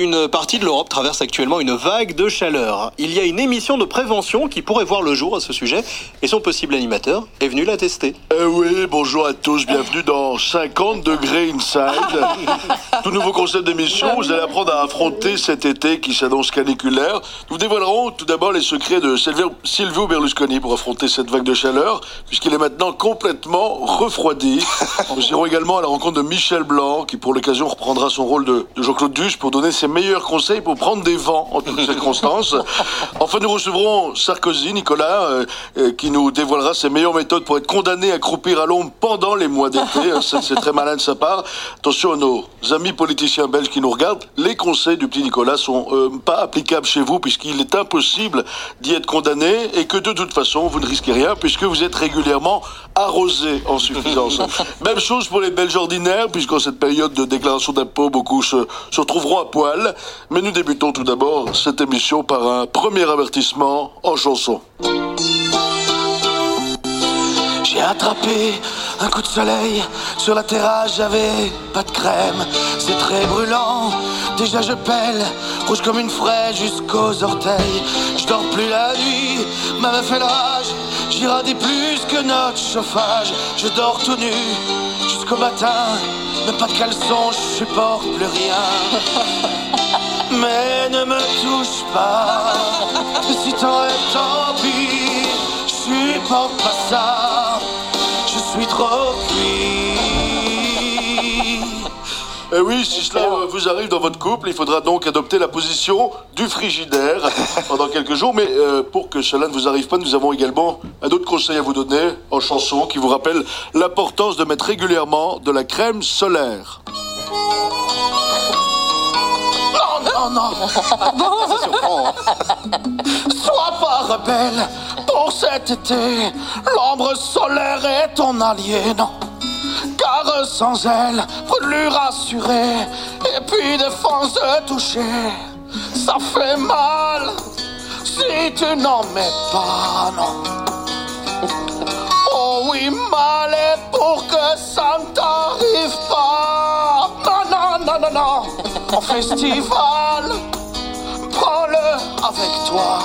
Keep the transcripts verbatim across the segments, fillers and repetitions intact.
une partie de l'Europe traverse actuellement une vague de chaleur. Il y a une émission de prévention qui pourrait voir le jour à ce sujet et son possible animateur est venu la tester. Eh oui, bonjour à tous, bienvenue dans cinquante degrés inside. Tout nouveau concept d'émission, vous allez apprendre à affronter cet été qui s'annonce caniculaire. Nous dévoilerons tout d'abord les secrets de Silvio Berlusconi pour affronter cette vague de chaleur, puisqu'il est maintenant complètement refroidi. Nous irons également à la rencontre de Michel Blanc, qui pour l'occasion reprendra son rôle de, de Jean-Claude Duss pour donner ses meilleurs conseils pour prendre des vents en toutes circonstances. Enfin, nous recevrons Sarkozy, Nicolas, euh, euh, qui nous dévoilera ses meilleures méthodes pour être condamné à croupir à l'ombre pendant les mois d'été. Ça, c'est très malin de sa part. Attention à nos amis politiciens belges qui nous regardent. Les conseils du petit Nicolas sont euh, pas applicables chez vous, puisqu'il est impossible d'y être condamné et que de toute façon, vous ne risquez rien, puisque vous êtes régulièrement arrosé en suffisance. Même chose pour les Belges ordinaires, puisqu'en cette période de déclaration d'impôts, beaucoup se, se retrouveront à poil. Mais nous débutons tout d'abord cette émission par un premier avertissement en chanson. J'ai attrapé un coup de soleil sur la terrasse, j'avais pas de crème, c'est très brûlant. Déjà je pèle, rouge comme une fraise jusqu'aux orteils. Je dors plus la nuit, ma meuf fait le rage. J'irradie plus que notre chauffage. Je dors tout nu jusqu'au matin, même pas de caleçon, je supporte plus rien. Mais ne me touche pas, si t'en rêves tant pis, je supporte pas ça, je suis trop cuit. Eh oui, si cela vous arrive dans votre couple, il faudra donc adopter la position du frigidaire pendant quelques jours. Mais euh, pour que cela ne vous arrive pas, nous avons également un autre conseil à vous donner en chanson qui vous rappelle l'importance de mettre régulièrement de la crème solaire. Non, non, sois pas rebelle pour cet été. L'ombre solaire est ton allié, non. Car sans elle, brûlure assurée, et puis défense de toucher, ça fait mal si tu n'en mets pas, non. Oh oui, mal est pour que ça ne t'arrive pas. Non, non, non, non, non. En festival, prends-le avec toi.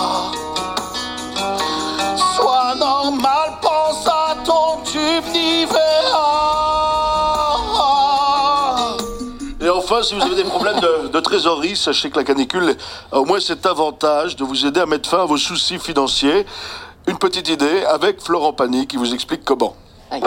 Sois normal, pense à ton tube Nivea. Et enfin, si vous avez des problèmes de, de trésorerie, sachez que la canicule a au moins cet avantage de vous aider à mettre fin à vos soucis financiers. Une petite idée avec Florent Pagny qui vous explique comment. Aïe.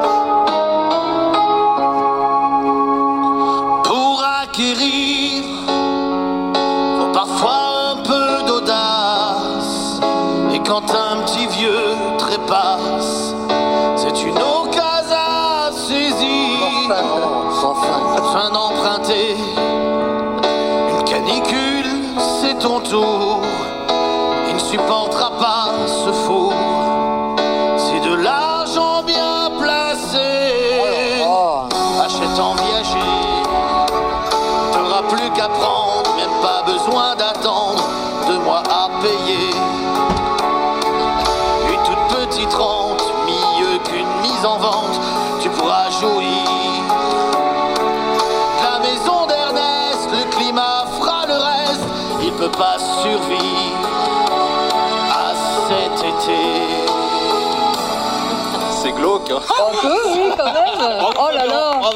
Pour acquérir, faut parfois un peu d'audace. Et quand un petit vieux trépasse, c'est une occasion à saisir. Sans fin. Afin d'emprunter une canicule, c'est ton tour. Il ne supportera pas ce four. C'est de l'argent bien placé. Oh. Achète en viager. T'auras plus qu'à prendre, même pas besoin d'attendre deux mois à payer. Une toute petite rente, mieux qu'une mise en vente, tu pourras jouir. La maison d'Ernest, le climat fera le reste. Il peut pas survivre à cet été. C'est glauque, hein. Un peu, oui, quand même. Oh là là.